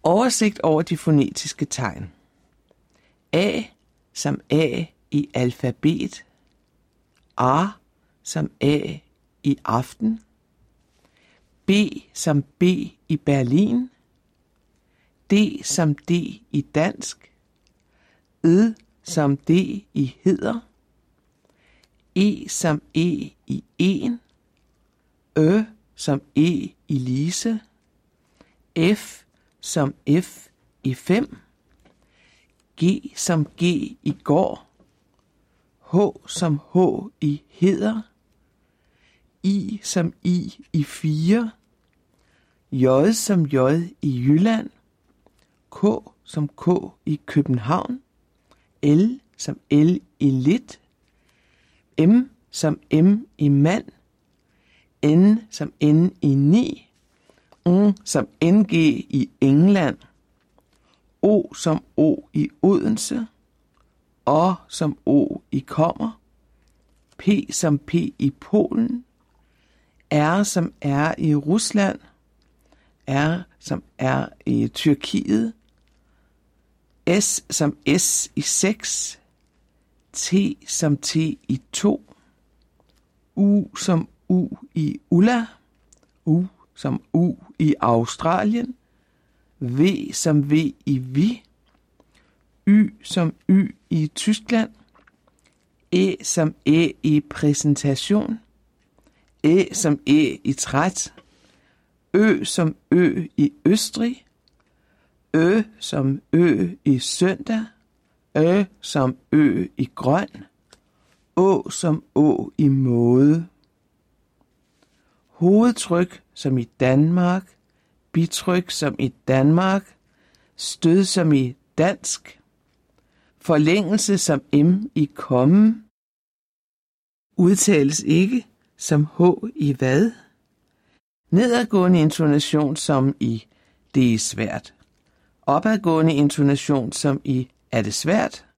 Oversigt over de fonetiske tegn. A som A i alfabet. A som A i aften. B som B i Berlin. D som D i dansk. Ed som D i heder. E som E i en. Ø som E i Lise. F som F i 5. G som G i går. H som H i heder. I som I 4. J som J i Jylland. K som K i København. L som L i lidt. M som M i mand. N som N i 9. N som NG i England. O som O i Odense. O som O i kommer. P som P i Polen. R som R i Rusland. R som R i Tyrkiet. S som S i 6. T som T i 2. U som U i Ulla. U som U i Australien. V som V i vi. Y som Y i Tyskland. Æ som Æ i præsentation. Æ som Æ i træt. Ø som Ø i Østrig. Ø som Ø i søndag. Ø som Ø i grøn. Å som Å i måde. Hovedtryk som i Danmark. Bitryk som i Danmark. Stød som i dansk. Forlængelse som M i komme. Udtales ikke som H i hvad. Nedadgående intonation som i det er svært. Opadgående intonation som i er det svært.